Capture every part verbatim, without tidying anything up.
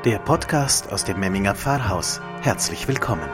Der Podcast aus dem Memminger Pfarrhaus. Herzlich willkommen.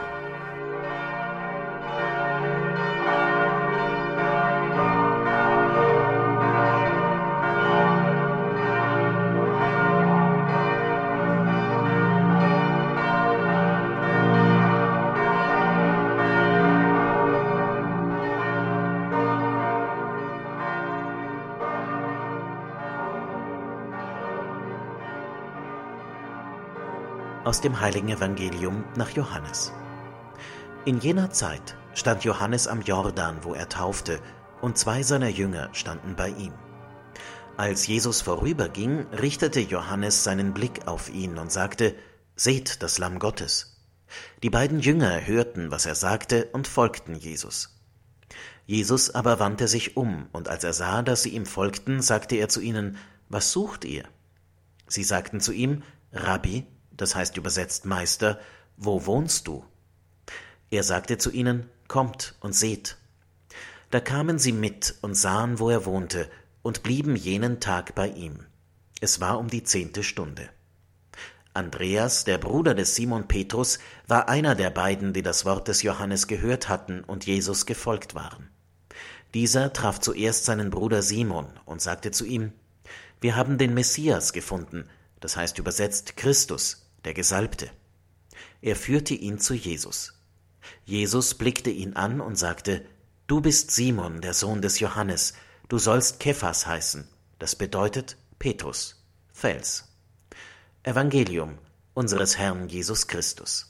Aus dem Heiligen Evangelium nach Johannes. In jener Zeit stand Johannes am Jordan, wo er taufte, und zwei seiner Jünger standen bei ihm. Als Jesus vorüberging, richtete Johannes seinen Blick auf ihn und sagte: Seht das Lamm Gottes. Die beiden Jünger hörten, was er sagte, und folgten Jesus. Jesus aber wandte sich um, und als er sah, dass sie ihm folgten, sagte er zu ihnen: Was sucht ihr? Sie sagten zu ihm: Rabbi, das heißt übersetzt Meister, wo wohnst du? Er sagte zu ihnen: Kommt und seht. Da kamen sie mit und sahen, wo er wohnte, und blieben jenen Tag bei ihm. Es war um die zehnte Stunde. Andreas, der Bruder des Simon Petrus, war einer der beiden, die das Wort des Johannes gehört hatten und Jesus gefolgt waren. Dieser traf zuerst seinen Bruder Simon und sagte zu ihm: Wir haben den Messias gefunden, das heißt übersetzt Christus, der Gesalbte. Er führte ihn zu Jesus. Jesus blickte ihn an und sagte: Du bist Simon, der Sohn des Johannes, du sollst Kephas heißen, das bedeutet Petrus, Fels. Evangelium unseres Herrn Jesus Christus.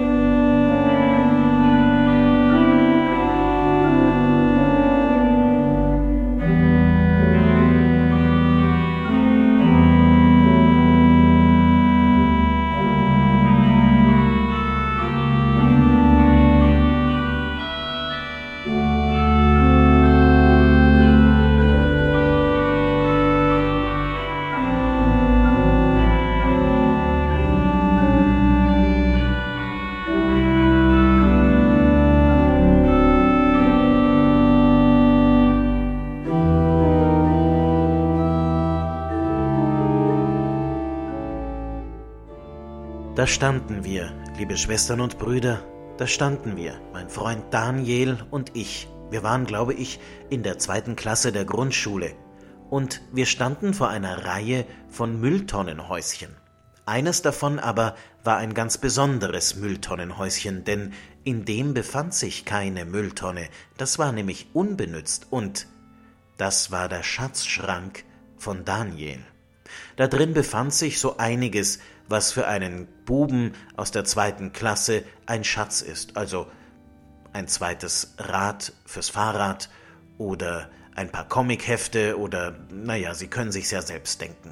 Da standen wir, liebe Schwestern und Brüder, da standen wir, mein Freund Daniel und ich. Wir waren, glaube ich, in der zweiten Klasse der Grundschule. Und wir standen vor einer Reihe von Mülltonnenhäuschen. Eines davon aber war ein ganz besonderes Mülltonnenhäuschen, denn in dem befand sich keine Mülltonne. Das war nämlich unbenützt und das war der Schatzschrank von Daniel. Da drin befand sich so einiges, was für einen Buben aus der zweiten Klasse ein Schatz ist, also ein zweites Rad fürs Fahrrad oder ein paar Comichefte oder, naja, Sie können sich's ja selbst denken.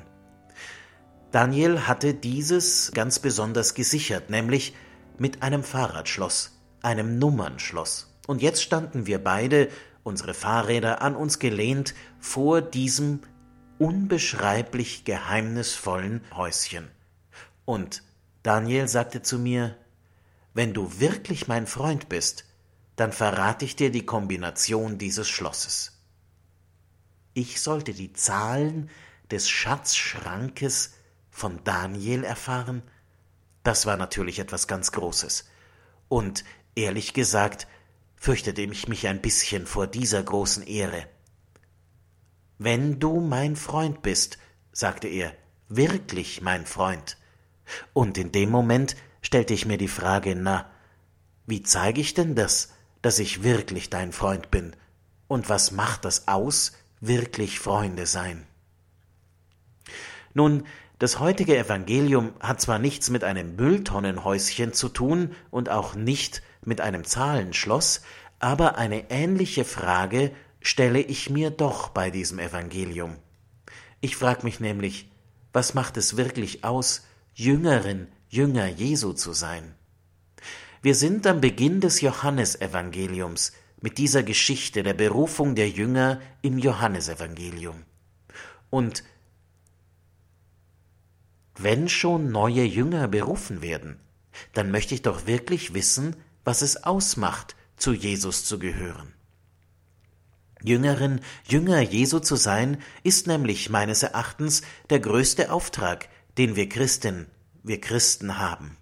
Daniel hatte dieses ganz besonders gesichert, nämlich mit einem Fahrradschloss, einem Nummernschloss. Und jetzt standen wir beide, unsere Fahrräder an uns gelehnt, vor diesem unbeschreiblich geheimnisvollen Häuschen. Und Daniel sagte zu mir: Wenn du wirklich mein Freund bist, dann verrate ich dir die Kombination dieses Schlosses. Ich sollte die Zahlen des Schatzschrankes von Daniel erfahren? Das war natürlich etwas ganz Großes. Und ehrlich gesagt fürchtete ich mich ein bisschen vor dieser großen Ehre. Wenn du mein Freund bist, sagte er, wirklich mein Freund. Und in dem Moment stellte ich mir die Frage, na, wie zeige ich denn das, dass ich wirklich dein Freund bin? Und was macht das aus, wirklich Freunde sein? Nun, das heutige Evangelium hat zwar nichts mit einem Mülltonnenhäuschen zu tun und auch nicht mit einem Zahlenschloss, aber eine ähnliche Frage stelle ich mir doch bei diesem Evangelium. Ich frage mich nämlich, was macht es wirklich aus, Jüngerin, Jünger Jesu zu sein? Wir sind am Beginn des Johannesevangeliums mit dieser Geschichte der Berufung der Jünger im Johannesevangelium. Und wenn schon neue Jünger berufen werden, dann möchte ich doch wirklich wissen, was es ausmacht, zu Jesus zu gehören. Jüngerin, Jünger Jesu zu sein, ist nämlich meines Erachtens der größte Auftrag, den wir Christen wir Christen haben.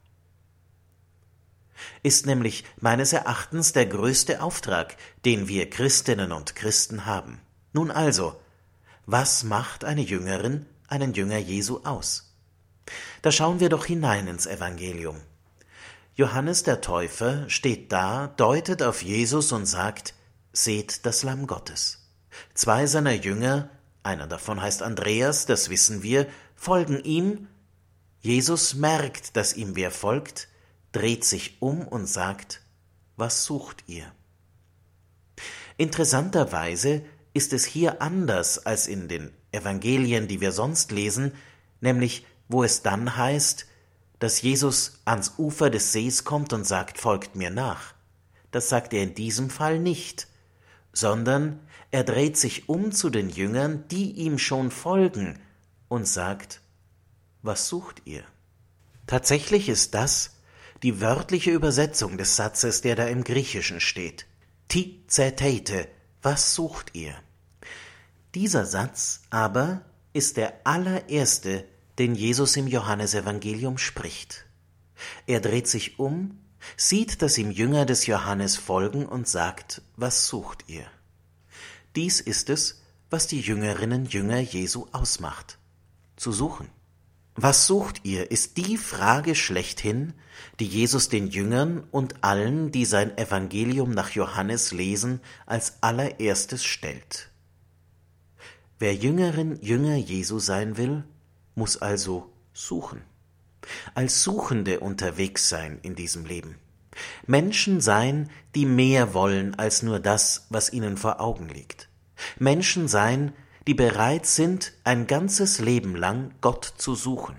Ist nämlich meines Erachtens der größte Auftrag, den wir Christinnen und Christen haben. Nun also, was macht eine Jüngerin, einen Jünger Jesu aus? Da schauen wir doch hinein ins Evangelium. Johannes der Täufer steht da, deutet auf Jesus und sagt, seht das Lamm Gottes. Zwei seiner Jünger, einer davon heißt Andreas, das wissen wir, folgen ihm. Jesus merkt, dass ihm wer folgt, dreht sich um und sagt, was sucht ihr? Interessanterweise ist es hier anders als in den Evangelien, die wir sonst lesen, nämlich wo es dann heißt, dass Jesus ans Ufer des Sees kommt und sagt, folgt mir nach. Das sagt er in diesem Fall nicht, sondern er dreht sich um zu den Jüngern, die ihm schon folgen, und sagt, was sucht ihr? Tatsächlich ist das die wörtliche Übersetzung des Satzes, der da im Griechischen steht. Ti zeteite, was sucht ihr? Dieser Satz aber ist der allererste, den Jesus im Johannesevangelium spricht. Er dreht sich um, sieht, dass ihm Jünger des Johannes folgen und sagt, was sucht ihr? Dies ist es, was die Jüngerinnen Jünger Jesu ausmacht. Zu suchen. Was sucht ihr, ist die Frage schlechthin, die Jesus den Jüngern und allen, die sein Evangelium nach Johannes lesen, als allererstes stellt. Wer Jüngerin Jünger Jesu sein will, muss also suchen. Als Suchende unterwegs sein in diesem Leben. Menschen sein, die mehr wollen als nur das, was ihnen vor Augen liegt. Menschen sein, die bereit sind, ein ganzes Leben lang Gott zu suchen.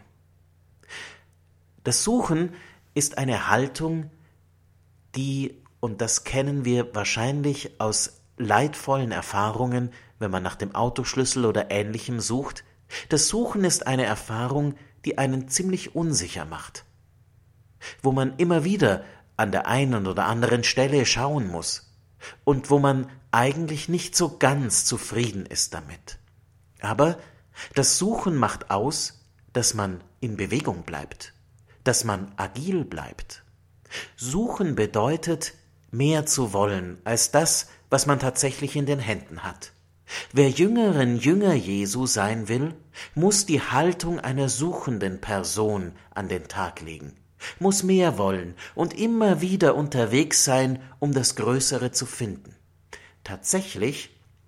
Das Suchen ist eine Haltung, die, und das kennen wir wahrscheinlich aus leidvollen Erfahrungen, wenn man nach dem Autoschlüssel oder Ähnlichem sucht, das Suchen ist eine Erfahrung, die einen ziemlich unsicher macht, wo man immer wieder an der einen oder anderen Stelle schauen muss und wo man eigentlich nicht so ganz zufrieden ist damit. Aber das Suchen macht aus, dass man in Bewegung bleibt, dass man agil bleibt. Suchen bedeutet, mehr zu wollen als das, was man tatsächlich in den Händen hat. Wer Jüngerin Jünger Jesu sein will, muss die Haltung einer suchenden Person an den Tag legen, muss mehr wollen und immer wieder unterwegs sein, um das Größere zu finden. Tatsächlich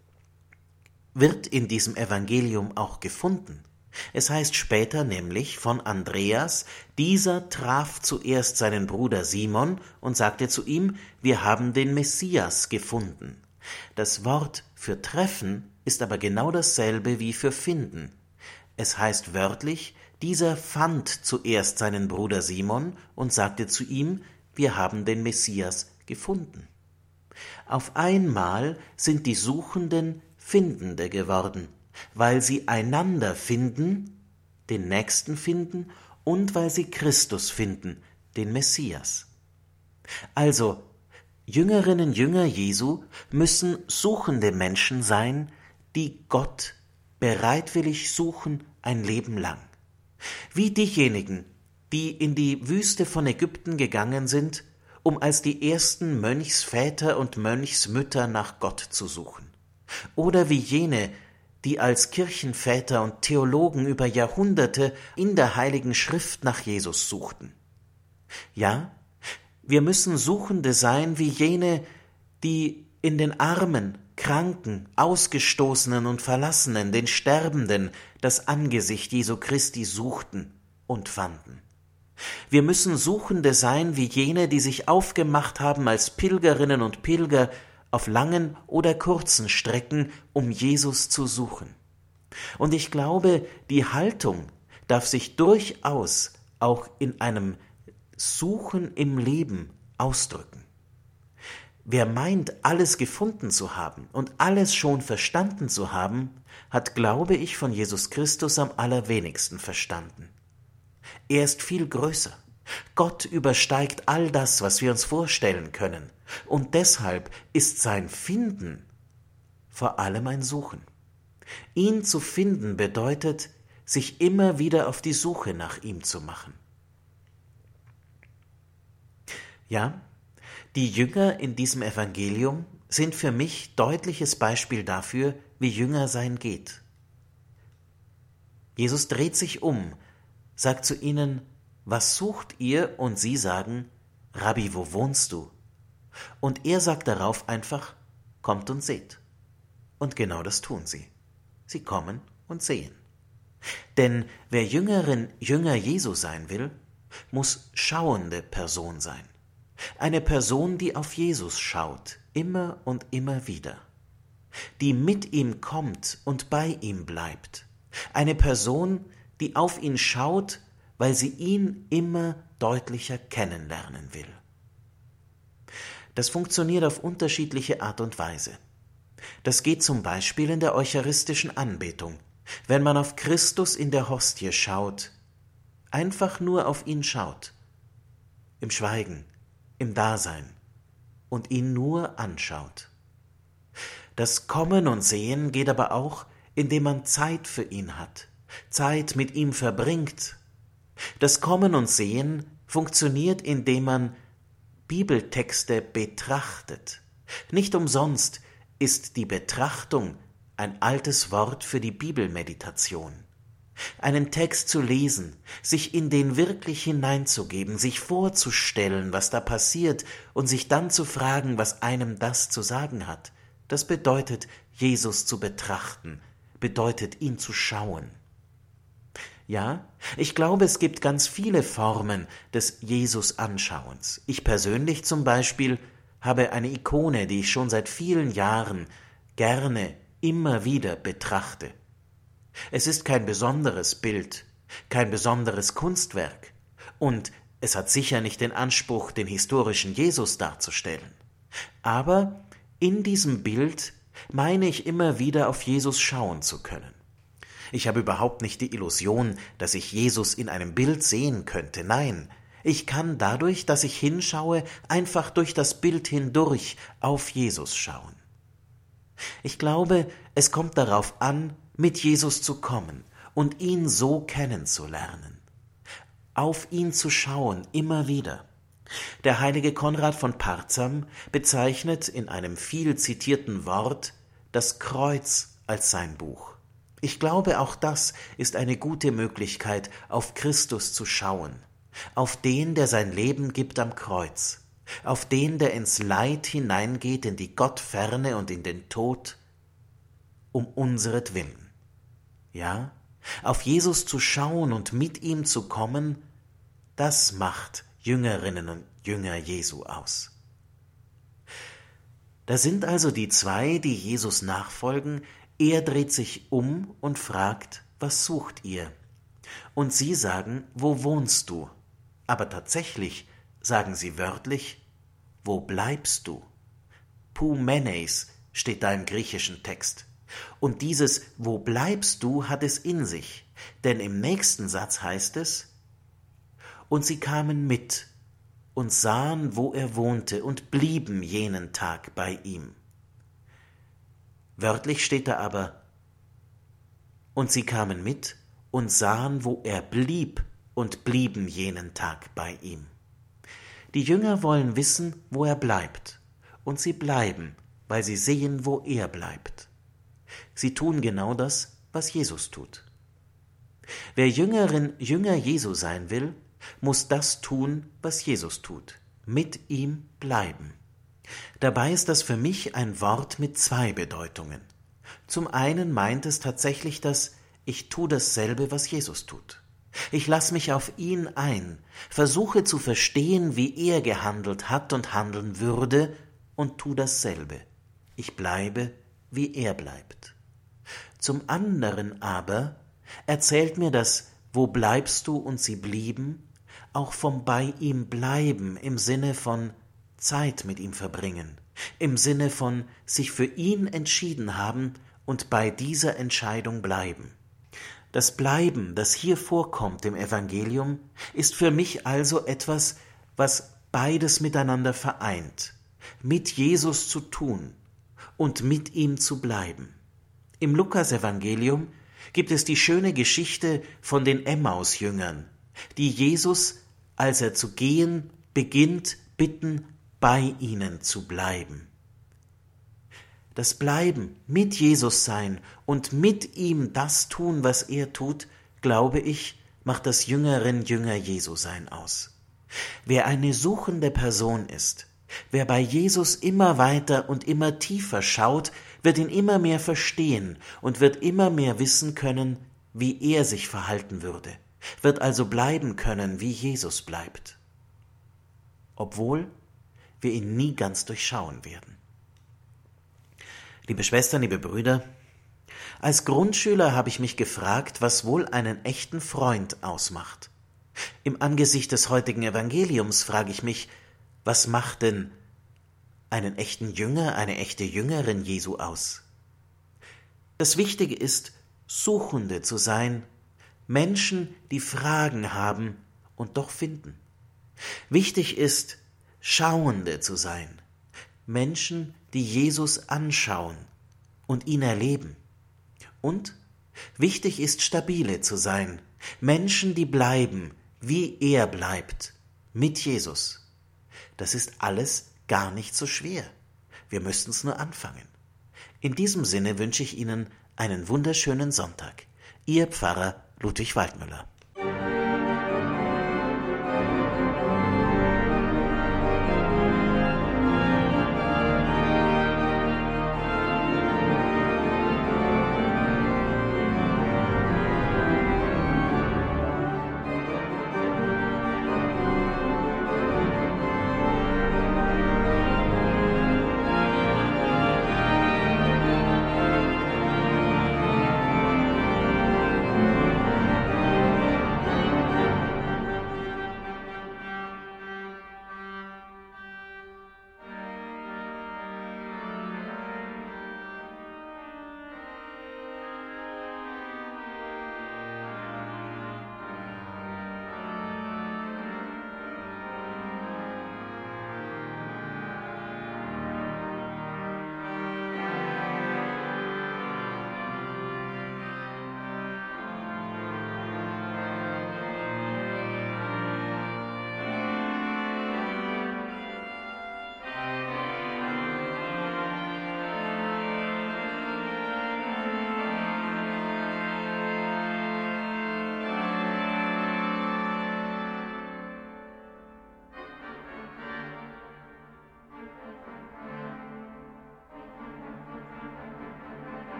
wird in diesem Evangelium auch gefunden. Es heißt später nämlich von Andreas, dieser traf zuerst seinen Bruder Simon und sagte zu ihm, wir haben den Messias gefunden. Das Wort für treffen ist aber genau dasselbe wie für finden. Es heißt wörtlich, dieser fand zuerst seinen Bruder Simon und sagte zu ihm, wir haben den Messias gefunden. Auf einmal sind die Suchenden Findende geworden, weil sie einander finden, den Nächsten finden und weil sie Christus finden, den Messias. Also, Jüngerinnen Jünger Jesu müssen suchende Menschen sein, die Gott bereitwillig suchen ein Leben lang. Wie diejenigen, die in die Wüste von Ägypten gegangen sind, um als die ersten Mönchsväter und Mönchsmütter nach Gott zu suchen. Oder wie jene, die als Kirchenväter und Theologen über Jahrhunderte in der Heiligen Schrift nach Jesus suchten. Ja, wir müssen Suchende sein wie jene, die in den Armen, Kranken, Ausgestoßenen und Verlassenen, den Sterbenden, das Angesicht Jesu Christi suchten und fanden. Wir müssen Suchende sein wie jene, die sich aufgemacht haben als Pilgerinnen und Pilger auf langen oder kurzen Strecken, um Jesus zu suchen. Und ich glaube, die Haltung darf sich durchaus auch in einem Suchen im Leben ausdrücken. Wer meint, alles gefunden zu haben und alles schon verstanden zu haben, hat, glaube ich, von Jesus Christus am allerwenigsten verstanden. Er ist viel größer. Gott übersteigt all das, was wir uns vorstellen können. Und deshalb ist sein Finden vor allem ein Suchen. Ihn zu finden bedeutet, sich immer wieder auf die Suche nach ihm zu machen. Ja, die Jünger in diesem Evangelium sind für mich deutliches Beispiel dafür, wie Jüngersein geht. Jesus dreht sich um, sagt zu ihnen: Was sucht ihr? Und sie sagen: Rabbi, wo wohnst du? Und er sagt darauf einfach: Kommt und seht. Und genau das tun sie. Sie kommen und sehen. Denn wer Jüngerin, Jünger Jesu sein will, muss schauende Person sein. Eine Person, die auf Jesus schaut, immer und immer wieder. Die mit ihm kommt und bei ihm bleibt. Eine Person, die auf ihn schaut, weil sie ihn immer deutlicher kennenlernen will. Das funktioniert auf unterschiedliche Art und Weise. Das geht zum Beispiel in der eucharistischen Anbetung, wenn man auf Christus in der Hostie schaut, einfach nur auf ihn schaut, im Schweigen, im Dasein und ihn nur anschaut. Das Kommen und Sehen geht aber auch, indem man Zeit für ihn hat, Zeit mit ihm verbringt. Das Kommen und Sehen funktioniert, indem man Bibeltexte betrachtet. Nicht umsonst ist die Betrachtung ein altes Wort für die Bibelmeditation. Einen Text zu lesen, sich in den wirklich hineinzugeben, sich vorzustellen, was da passiert, und sich dann zu fragen, was einem das zu sagen hat, das bedeutet, Jesus zu betrachten, bedeutet, ihn zu schauen. Ja, ich glaube, es gibt ganz viele Formen des Jesus-Anschauens. Ich persönlich zum Beispiel habe eine Ikone, die ich schon seit vielen Jahren gerne immer wieder betrachte. Es ist kein besonderes Bild, kein besonderes Kunstwerk, und es hat sicher nicht den Anspruch, den historischen Jesus darzustellen. Aber in diesem Bild meine ich immer wieder auf Jesus schauen zu können. Ich habe überhaupt nicht die Illusion, dass ich Jesus in einem Bild sehen könnte. Nein, ich kann dadurch, dass ich hinschaue, einfach durch das Bild hindurch auf Jesus schauen. Ich glaube, es kommt darauf an, mit Jesus zu kommen und ihn so kennenzulernen. Auf ihn zu schauen, immer wieder. Der heilige Konrad von Parzam bezeichnet in einem viel zitierten Wort das Kreuz als sein Buch. Ich glaube, auch das ist eine gute Möglichkeit, auf Christus zu schauen, auf den, der sein Leben gibt am Kreuz, auf den, der ins Leid hineingeht, in die Gottferne und in den Tod, um unseretwillen. Ja, auf Jesus zu schauen und mit ihm zu kommen, das macht Jüngerinnen und Jünger Jesu aus. Da sind also die zwei, die Jesus nachfolgen. Er dreht sich um und fragt: Was sucht ihr? Und sie sagen: Wo wohnst du? Aber tatsächlich sagen sie wörtlich: Wo bleibst du? Poumenes steht da im griechischen Text. Und dieses Wo bleibst du hat es in sich, denn im nächsten Satz heißt es: Und sie kamen mit und sahen, wo er wohnte, und blieben jenen Tag bei ihm. Wörtlich steht da aber: Und sie kamen mit und sahen, wo er blieb, und blieben jenen Tag bei ihm. Die Jünger wollen wissen, wo er bleibt, und sie bleiben, weil sie sehen, wo er bleibt. Sie tun genau das, was Jesus tut. Wer Jüngerin, Jünger Jesu sein will, muss das tun, was Jesus tut, mit ihm bleiben. Dabei ist das für mich ein Wort mit zwei Bedeutungen. Zum einen meint es tatsächlich das: Ich tue dasselbe, was Jesus tut. Ich lasse mich auf ihn ein, versuche zu verstehen, wie er gehandelt hat und handeln würde, und tu dasselbe. Ich bleibe, wie er bleibt. Zum anderen aber erzählt mir das Wo bleibst du und sie blieben auch vom bei ihm bleiben im Sinne von Zeit mit ihm verbringen, im Sinne von sich für ihn entschieden haben und bei dieser Entscheidung bleiben. Das Bleiben, das hier vorkommt im Evangelium, ist für mich also etwas, was beides miteinander vereint, mit Jesus zu tun und mit ihm zu bleiben. Im Lukas-Evangelium gibt es die schöne Geschichte von den Emmaus-Jüngern, die Jesus, als er zu gehen beginnt, bitten, bei ihnen zu bleiben. Das Bleiben, mit Jesus sein und mit ihm das tun, was er tut, glaube ich, macht das Jüngerin Jünger Jesu sein aus. Wer eine suchende Person ist, wer bei Jesus immer weiter und immer tiefer schaut, wird ihn immer mehr verstehen und wird immer mehr wissen können, wie er sich verhalten würde, wird also bleiben können, wie Jesus bleibt, obwohl wir ihn nie ganz durchschauen werden. Liebe Schwestern, liebe Brüder, als Grundschüler habe ich mich gefragt, was wohl einen echten Freund ausmacht. Im Angesicht des heutigen Evangeliums frage ich mich, was macht denn einen echten Jünger, eine echte Jüngerin Jesu aus? Das Wichtige ist, Suchende zu sein, Menschen, die Fragen haben und doch finden. Wichtig ist, Schauende zu sein, Menschen, die Jesus anschauen und ihn erleben. Und wichtig ist, stabile zu sein, Menschen, die bleiben, wie er bleibt, mit Jesus. Das ist alles gar nicht so schwer. Wir müssten es nur anfangen. In diesem Sinne wünsche ich Ihnen einen wunderschönen Sonntag. Ihr Pfarrer Ludwig Waldmüller.